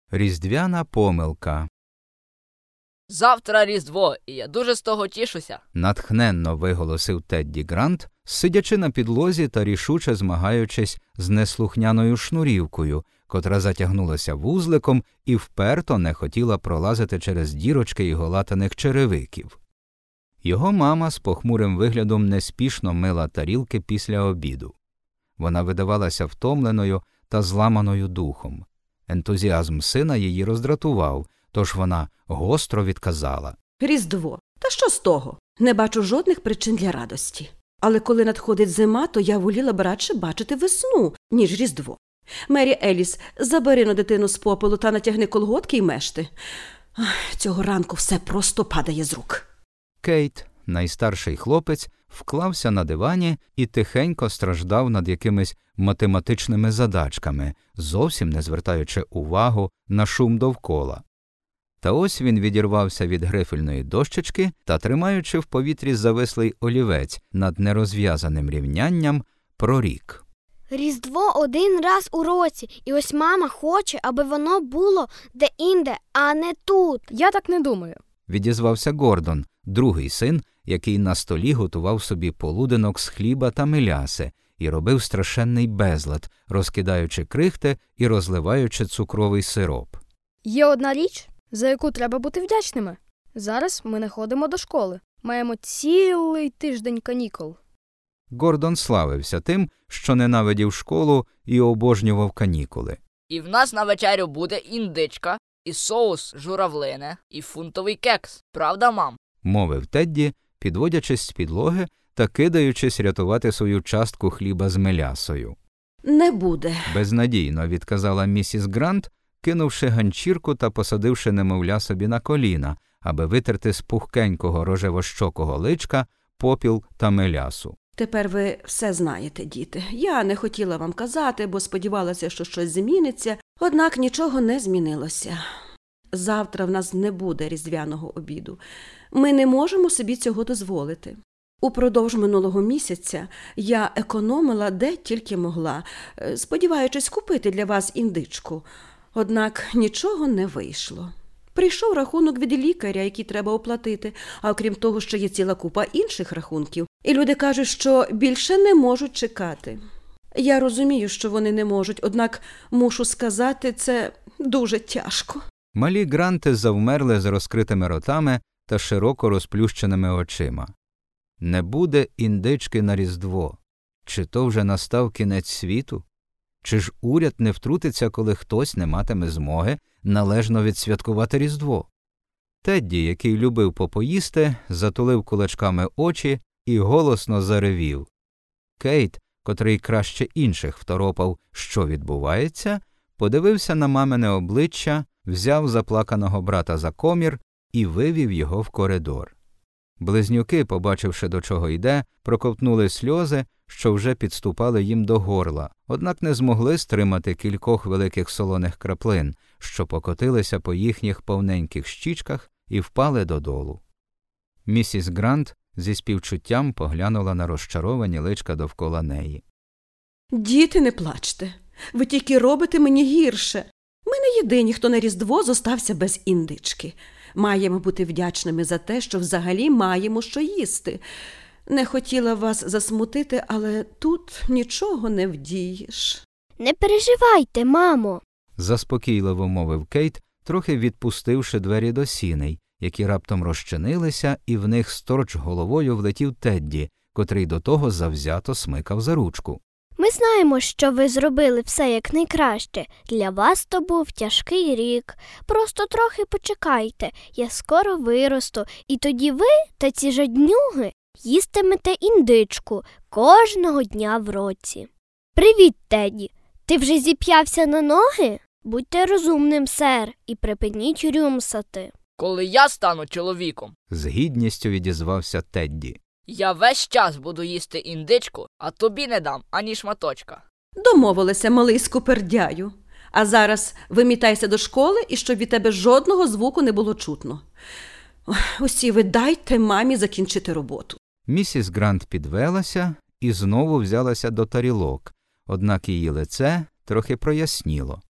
Різдвяна помилка. Завтра Різдво, і я дуже з того тішуся. Натхненно виголосив Тедді Грант, сидячи на підлозі та рішуче змагаючись з неслухняною шнурівкою, котра затягнулася вузликом і вперто не хотіла пролазити через дірочки його латаних черевиків. Його мама з похмурим виглядом неспішно мила тарілки після обіду. Вона видавалася втомленою та зламаною духом. Ентузіазм сина її роздратував, тож вона гостро відказала. Різдво. Та що з того? Не бачу жодних причин для радості. Але коли надходить зима, то я воліла б радше бачити весну, ніж Різдво. Мері Еліс, забери на дитину з попелу та натягни колготки й мешти. Цього ранку все просто падає з рук. Кейт, найстарший хлопець, вклався на дивані і тихенько страждав над якимись математичними задачками, зовсім не звертаючи увагу на шум довкола. Та ось він відірвався від грифельної дощечки та, тримаючи в повітрі завислий олівець над нерозв'язаним рівнянням, прорік. Різдво один раз у році, і ось мама хоче, аби воно було де-інде, а не тут. Я так не думаю. Відізвався Гордон, другий син, який на столі готував собі полуденок з хліба та меляси і робив страшенний безлад, розкидаючи крихти і розливаючи цукровий сироп. Є одна річ, за яку треба бути вдячними. Зараз ми не ходимо до школи. Маємо цілий тиждень канікул. Гордон славився тим, що ненавидів школу і обожнював канікули. І в нас на вечерю буде індичка, і соус журавлине, і фунтовий кекс. Правда, мам? Мовив Тедді, підводячись з підлоги та кидаючись рятувати свою частку хліба з мелясою. Не буде. Безнадійно відказала місіс Грант, кинувши ганчірку та посадивши немовля собі на коліна, аби витерти з пухкенького рожевощокого личка попіл та мелясу. Тепер ви все знаєте, діти. Я не хотіла вам казати, бо сподівалася, що щось зміниться, однак нічого не змінилося. Завтра в нас не буде різдвяного обіду. Ми не можемо собі цього дозволити. Упродовж минулого місяця я економила де тільки могла, сподіваючись купити для вас індичку. Однак нічого не вийшло. Прийшов рахунок від лікаря, який треба оплатити, а окрім того, ще є ціла купа інших рахунків. І люди кажуть, що більше не можуть чекати. Я розумію, що вони не можуть, однак мушу сказати, це дуже тяжко. Малі Гранти завмерли з розкритими ротами та широко розплющеними очима. Не буде індички на Різдво. Чи то вже настав кінець світу? Чи ж уряд не втрутиться, коли хтось не матиме змоги належно відсвяткувати Різдво? Тедді, який любив попоїсти, затулив кулачками очі і голосно заревів. Кейт, котрий краще інших второпав, що відбувається, подивився на мамине обличчя, взяв заплаканого брата за комір і вивів його в коридор. Близнюки, побачивши, до чого йде, проковтнули сльози, що вже підступали їм до горла, однак не змогли стримати кількох великих солоних краплин, що покотилися по їхніх повненьких щічках і впали додолу. Місіс Грант зі співчуттям поглянула на розчаровані личка довкола неї. Діти, не плачте. Ви тільки робите мені гірше. Ми не єдині, хто на Різдво зостався без індички. Маємо бути вдячними за те, що взагалі маємо що їсти. Не хотіла вас засмутити, але тут нічого не вдієш. Не переживайте, мамо. Заспокійливо мовив Кейт, трохи відпустивши двері до сіней, які раптом розчинилися, і в них сторч головою влетів Тедді, котрий до того завзято смикав за ручку. Ми знаємо, що ви зробили все якнайкраще. Для вас то був тяжкий рік. Просто трохи почекайте, я скоро виросту, і тоді ви та ці жаднюги їстимете індичку кожного дня в році. Привіт, Тедді. Ти вже зіп'явся на ноги? Будьте розумним, сер, і припиніть рюмсати. Коли я стану чоловіком, З гідністю відізвався Тедді. я весь час буду їсти індичку, а тобі не дам ані шматочка. Домовилися, малий скупердяю. А зараз вимітайся до школи, і щоб від тебе жодного звуку не було чутно. Усі ви дайте мамі закінчити роботу. Місіс Грант підвелася і знову взялася до тарілок, однак її лице трохи проясніло.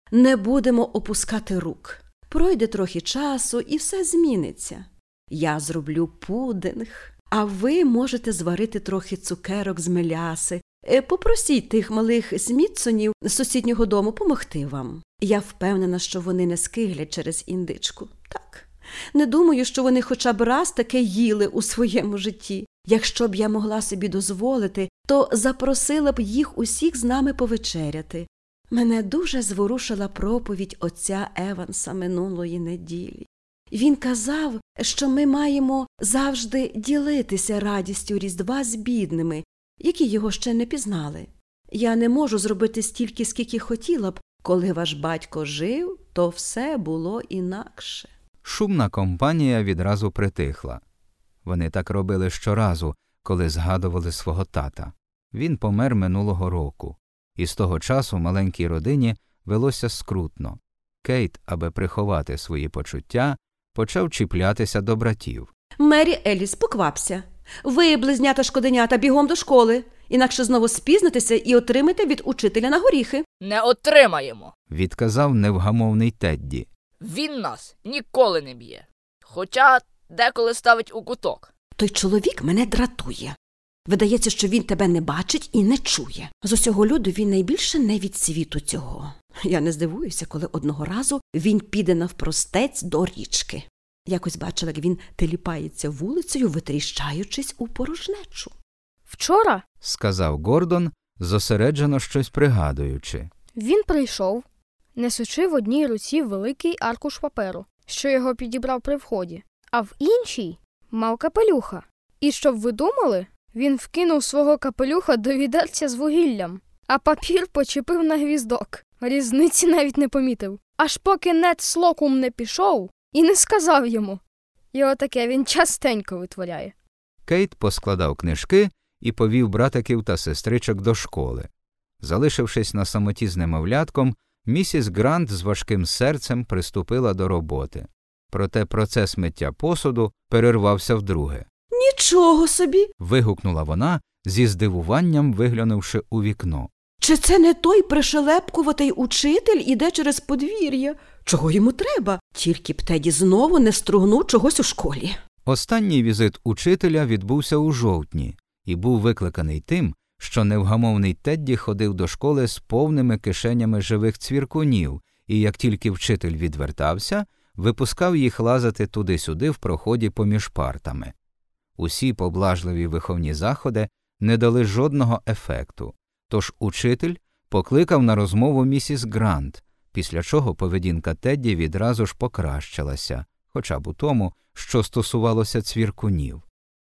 Не будемо опускати рук. Пройде трохи часу, і все зміниться. Я зроблю пудинг, а ви можете зварити трохи цукерок з меляси. Попросіть тих малих Смітсонів з сусіднього дому помогти вам. Я впевнена, що вони не скиглять через індичку. Так. Не думаю, що вони хоча б раз таке їли у своєму житті. Якщо б я могла собі дозволити, то запросила б їх усіх з нами повечеряти. Мене дуже зворушила проповідь отця Еванса минулої неділі. Він казав, що ми маємо завжди ділитися радістю Різдва з бідними, які його ще не пізнали. Я не можу зробити стільки, скільки хотіла б. Коли ваш батько жив, то все було інакше. Шумна компанія відразу притихла. Вони так робили щоразу, коли згадували свого тата. Він помер минулого року, і з того часу маленькій родині велося скрутно. Кейт, аби приховати свої почуття, почав чіплятися до братів. Мері Еліс, поквапся. Ви, близнята-шкоденята, бігом до школи, інакше знову спізнитеся і отримаєте від учителя на горіхи. Не отримаємо. Відказав невгамовний Тедді. Він нас ніколи не б'є. Хоча деколи ставить у куток. Той чоловік мене дратує. Видається, що він тебе не бачить і не чує. З усього люду він найбільше не від світу цього. Я не здивуюся, коли одного разу він піде навпростець до річки. Якось бачила, як він теліпається вулицею, витріщаючись у порожнечу. Вчора Сказав Гордон, зосереджено щось пригадуючи. він прийшов, несучи в одній руці великий аркуш паперу, що його підібрав при вході, а в іншій мав капелюха. І щоб ви думали, він вкинув свого капелюха до відерця з вугіллям, а папір почепив на гвіздок. Різниці навіть не помітив. Аж поки Нед Слокум не пішов і не сказав йому. І отаке він частенько витворяє. Кейт поскладав книжки і повів братиків та сестричок до школи. Залишившись на самоті з немовлятком, місіс Грант з важким серцем приступила до роботи. Проте процес миття посуду перервався вдруге. Нічого собі! Вигукнула вона, зі здивуванням виглянувши у вікно. Чи це не той пришелепкуватий учитель іде через подвір'я? Чого йому треба? Тільки б Теді знову не стругнув чогось у школі. Останній візит учителя відбувся у жовтні і був викликаний тим, що невгамовний Тедді ходив до школи з повними кишенями живих цвіркунів і, як тільки вчитель відвертався, випускав їх лазити туди-сюди в проході поміж партами. Усі поблажливі виховні заходи не дали жодного ефекту, тож учитель покликав на розмову місіс Грант, після чого поведінка Тедді відразу ж покращилася, хоча б у тому, що стосувалося цвіркунів.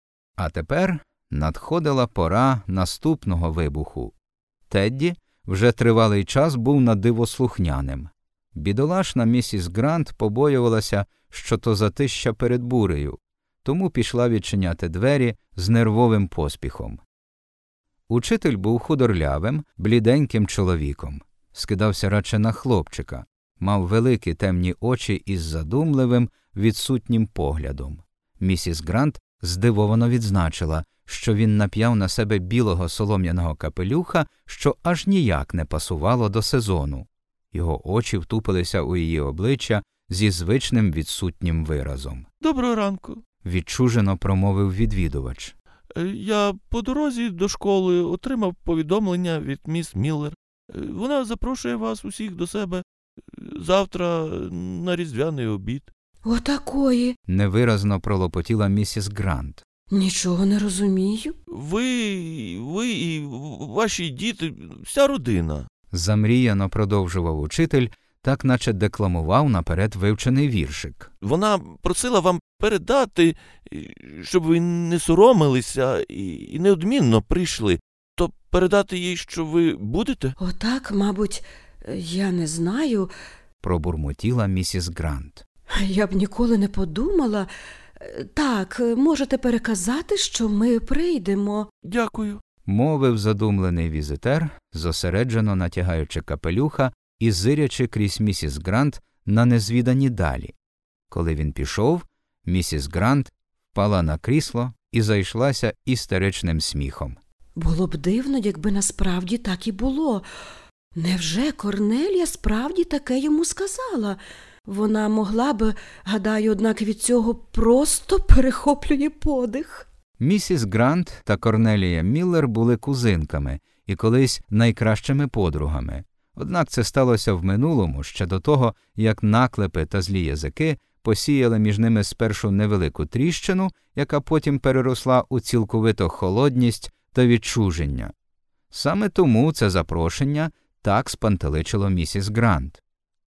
А тепер надходила пора наступного вибуху. Тедді вже тривалий час був надиво слухняним. Бідолашна місіс Грант побоювалася, що то затища перед бурею, тому пішла відчиняти двері з нервовим поспіхом. Учитель був худорлявим, бліденьким чоловіком. Скидався радше на хлопчика, мав великі темні очі із задумливим, відсутнім поглядом. Місіс Грант здивовано відзначила, що він нап'яв на себе білого солом'яного капелюха, що аж ніяк не пасувало до сезону. Його очі втупилися у її обличчя зі звичним відсутнім виразом. «Доброго ранку». Відчужено промовив відвідувач. «Я по дорозі до школи отримав повідомлення від міс Міллер. Вона запрошує вас усіх до себе завтра на різдвяний обід». Отакої. Невиразно пролопотіла місіс Грант. Нічого не розумію. Ви і ваші діти, вся родина. Замріяно продовжував учитель, так наче декламував наперед вивчений віршик. Вона просила вам передати, щоб ви не соромилися і неодмінно прийшли. То передати їй, що ви будете? Отак, мабуть, я не знаю. Пробурмотіла місіс Грант. Я б ніколи не подумала. Так, можете переказати, що ми прийдемо. Дякую. Мовив задумлений візитер, зосереджено натягаючи капелюха і зирячи крізь місіс Грант на незвідані далі. Коли він пішов, місіс Грант впала на крісло і зайшлася істеричним сміхом. Було б дивно, якби насправді так і було. Невже Корнелія справді таке йому сказала? Вона могла б, гадаю, однак від цього просто перехоплює подих. Місіс Грант та Корнелія Міллер були кузинками і колись найкращими подругами. Однак це сталося в минулому, ще до того, як наклепи та злі язики посіяли між ними спершу невелику тріщину, яка потім переросла у цілковиту холодність та відчуження. Саме тому це запрошення так спантеличило місіс Грант.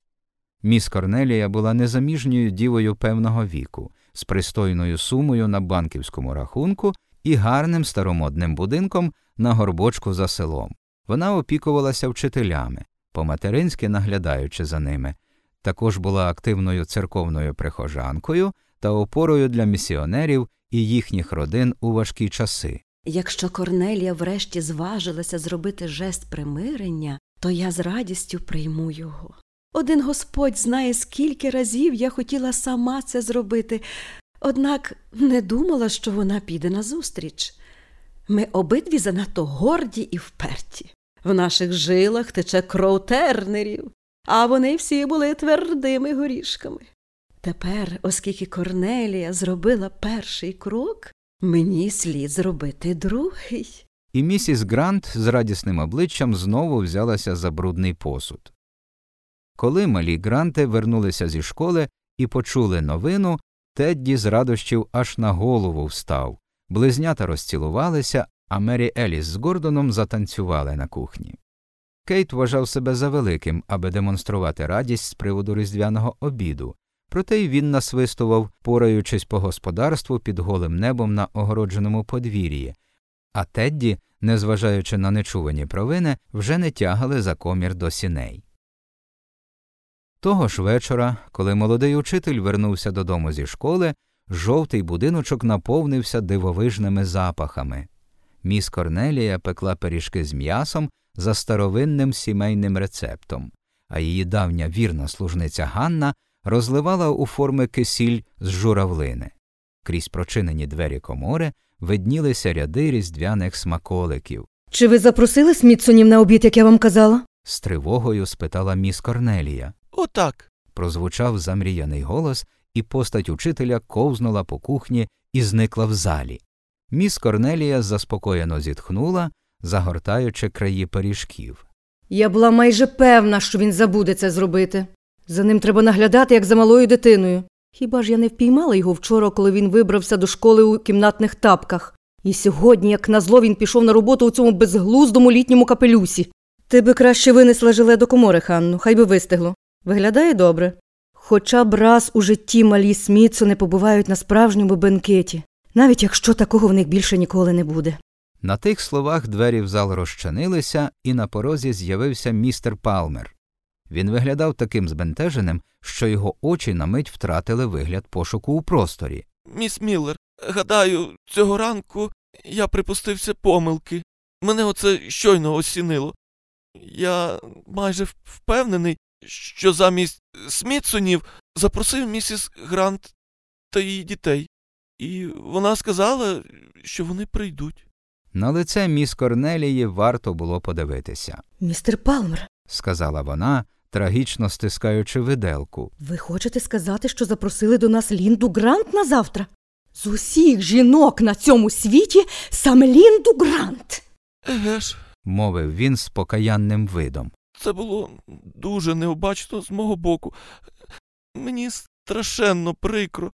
Міс Корнелія була незаміжньою дівою певного віку, з пристойною сумою на банківському рахунку і гарним старомодним будинком на горбочку за селом. Вона опікувалася вчителями, по-материнськи наглядаючи за ними. Також була активною церковною прихожанкою та опорою для місіонерів і їхніх родин у важкі часи. Якщо Корнелія врешті зважилася зробити жест примирення, то я з радістю прийму його. Один Господь знає, скільки разів я хотіла сама це зробити, однак не думала, що вона піде назустріч. Ми обидві занадто горді і вперті. В наших жилах тече кров Тернерів, а вони всі були твердими горішками. Тепер, оскільки Корнелія зробила перший крок, мені слід зробити другий. І місіс Грант з радісним обличчям знову взялася за брудний посуд. Коли малі Гранти вернулися зі школи і почули новину, Тедді з радощів аж на голову встав. Близнята розцілувалися, а Мері Еліс з Гордоном затанцювали на кухні. Кейт вважав себе завеликим, аби демонструвати радість з приводу різдвяного обіду, проте й він насвистував, пораючись по господарству під голим небом на огородженому подвір'ї, а Тедді, незважаючи на нечувані провини, вже не тягали за комір до сіней. Того ж вечора, коли молодий учитель вернувся додому зі школи, жовтий будиночок наповнився дивовижними запахами. Міс Корнелія пекла пиріжки з м'ясом за старовинним сімейним рецептом, а її давня вірна служниця Ганна розливала у форми кисіль з журавлини. Крізь прочинені двері комори виднілися ряди різдвяних смаколиків. «Чи ви запросили Смітсонів на обід, як я вам казала?» – з тривогою спитала міс Корнелія. Отак. Прозвучав замріяний голос, і постать учителя ковзнула по кухні і зникла в залі. Міс Корнелія заспокоєно зітхнула, загортаючи краї пиріжків. «Я була майже певна, що він забуде це зробити. За ним треба наглядати, як за малою дитиною. Хіба ж я не впіймала його вчора, коли він вибрався до школи у кімнатних тапках? І сьогодні, як назло, він пішов на роботу у цьому безглуздому літньому капелюсі. Ти би краще винесла жиле до комори, Ханну, хай би вистигло. Виглядає добре. Хоча б раз у житті малі Смітсони побувають на справжньому бенкеті, навіть якщо такого в них більше ніколи не буде». На тих словах двері в зал розчинилися, і на порозі з'явився містер Палмер. Він виглядав таким збентеженим, що його очі на мить втратили вигляд пошуку у просторі. Міс Міллер, гадаю, цього ранку я припустився помилки. Мене оце щойно осінило. Я майже впевнений, що замість Смітсонів запросив місіс Грант та її дітей. І вона сказала, що вони прийдуть. На лице міс Корнелії варто було подивитися. «Містер Палмер», – сказала вона, трагічно стискаючи виделку. «ви хочете сказати, що запросили до нас Лінду Грант на завтра? З усіх жінок на цьому світі саме Лінду Грант!» «Еге ж», – мовив він з покаянним видом. «це було дуже необачно з мого боку. Мені страшенно прикро.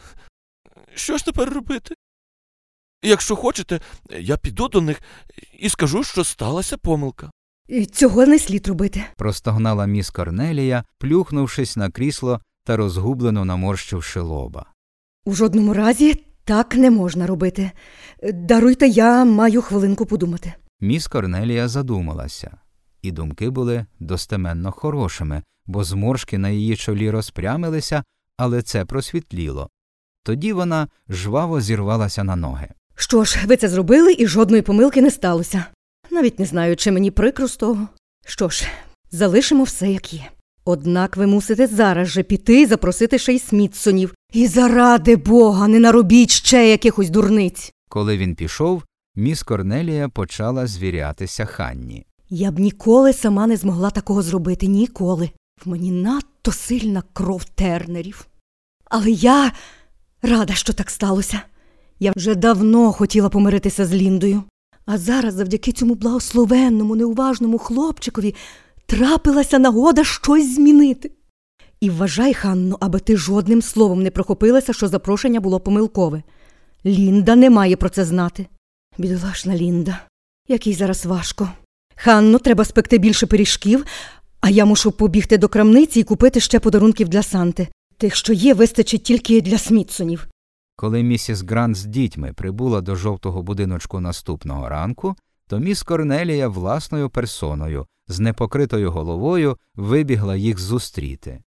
Що ж тепер робити? Якщо хочете, я піду до них і скажу, що сталася помилка». «Цього не слід робити», – простогнала міс Корнелія, плюхнувшись на крісло та розгублено наморщивши лоба. «У жодному разі так не можна робити. Даруйте, я маю хвилинку подумати». Міс Корнелія задумалася. І думки були достеменно хорошими, бо зморшки на її чолі розпрямилися, але це просвітліло. Тоді вона жваво зірвалася на ноги. «Що ж, ви це зробили, і жодної помилки не сталося. Навіть не знаю, чи мені прикро з того. Що ж, залишимо все, як є. Однак ви мусите зараз же піти і запросити ще й Смітсонів. І заради Бога, не наробіть ще якихось дурниць». Коли він пішов, міс Корнелія почала звірятися Ханні. Я б ніколи сама не змогла такого зробити, ніколи. В мені надто сильна кров Тернерів. Але я рада, що так сталося. Я вже давно хотіла помиритися з Ліндою. А зараз завдяки цьому благословенному, неуважному хлопчикові трапилася нагода щось змінити. І вважай, Ханно, аби ти жодним словом не прохопилася, що запрошення було помилкове. Лінда не має про це знати. Бідолашна Лінда, як їй зараз важко. Ханно, треба спекти більше пиріжків, а я мушу побігти до крамниці і купити ще подарунків для Санти. Тих, що є, вистачить тільки для Смітсонів. Коли місіс Грант з дітьми прибула до жовтого будиночку наступного ранку, то міс Корнелія власною персоною, з непокритою головою, вибігла їх зустріти.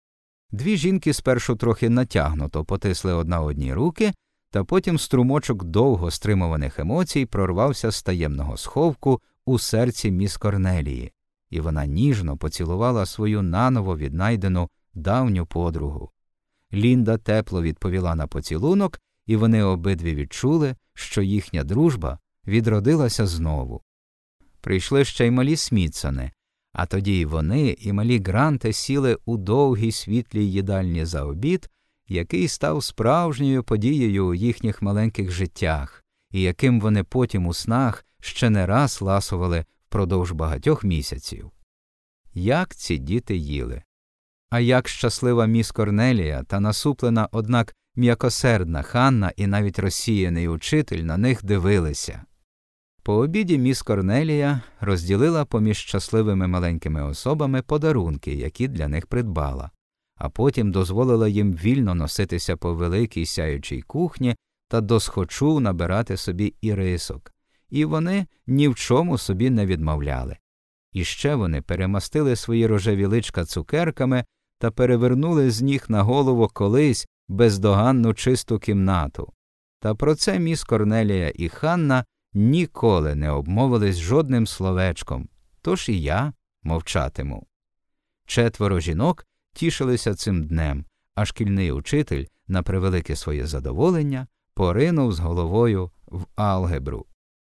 Дві жінки спершу трохи натягнуто потисли одна одній руки, та потім струмочок довго стримуваних емоцій прорвався з таємного сховку у серці міс Корнелії, і вона ніжно поцілувала свою наново віднайдену давню подругу. Лінда тепло відповіла на поцілунок, і вони обидві відчули, що їхня дружба відродилася знову. Прийшли ще й малі Смітсони, а тоді й вони, і малі Гранти сіли у довгій світлій їдальні за обід, який став справжньою подією у їхніх маленьких життях, і яким вони потім у снах ще не раз ласували впродовж багатьох місяців. Як ці діти їли! А як щаслива міс Корнелія та насуплена, однак м'якосердна Ханна і навіть розсіяний учитель на них дивилися. По обіді міс Корнелія розділила поміж щасливими маленькими особами подарунки, які для них придбала, а потім дозволила їм вільно носитися по великій сяючій кухні та досхочу набирати собі ірисок. І вони ні в чому собі не відмовляли. І ще вони перемастили свої рожеві личка цукерками та перевернули з ніг на голову колись бездоганну чисту кімнату. Та про це міс Корнелія і Ханна ніколи не обмовились жодним словечком, тож і я мовчатиму. 4 жінок тішилися цим днем, а шкільний учитель, на превелике своє задоволення, поринув з головою в алгебру.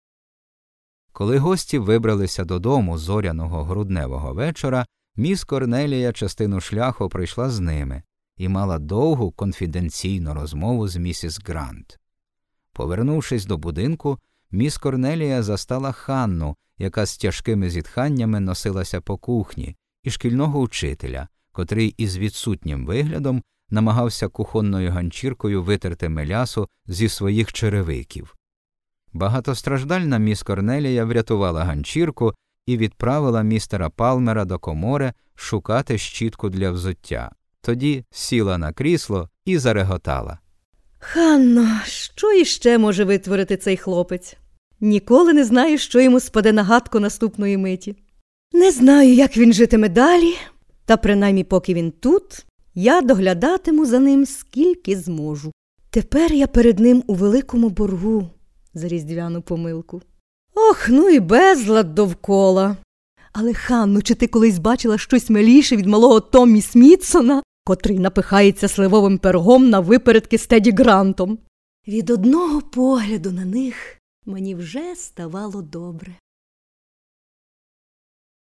Коли гості вибралися додому зоряного грудневого вечора, міс Корнелія частину шляху пройшла з ними і мала довгу конфіденційну розмову з місіс Грант. Повернувшись до будинку, міс Корнелія застала Ханну, яка з тяжкими зітханнями носилася по кухні, і шкільного учителя, котрий із відсутнім виглядом намагався кухонною ганчіркою витерти мелясу зі своїх черевиків. Багатостраждальна міс Корнелія врятувала ганчірку і відправила містера Палмера до комори шукати щітку для взуття. Тоді сіла на крісло і зареготала. Ханно, що іще може витворити цей хлопець? Ніколи не знаю, що йому спаде на гадку наступної миті. Не знаю, як він житиме далі, та принаймні поки він тут, я доглядатиму за ним скільки зможу. Тепер я перед ним у великому боргу за різдвяну помилку. Ох, ну і безлад довкола. Але, Ханно, чи ти колись бачила щось миліше від малого Томмі Смітсона, котрий напихається сливовим пирогом на випередки з Теді Грантом? Від одного погляду на них мені вже ставало добре.